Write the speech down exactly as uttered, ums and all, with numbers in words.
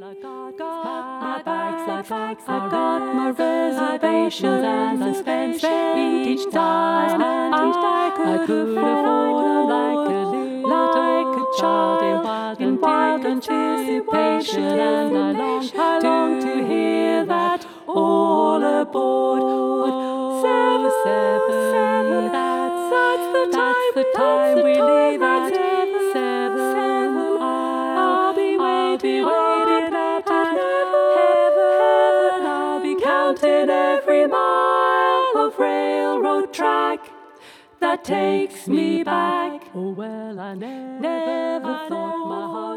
I got, got my bags, my bags, I got my reservations, and I spent each time, and each day I could afford like a little like a child in wild and wild anticipation, and I long, I long to hear that all aboard, seven, seven, seven. That's, that's the time, that's the time we leave at seven, seven. I'll be waiting, waiting at heaven. I'll be counting every mile of railroad track that takes me back. Oh well, I never, never thought my heart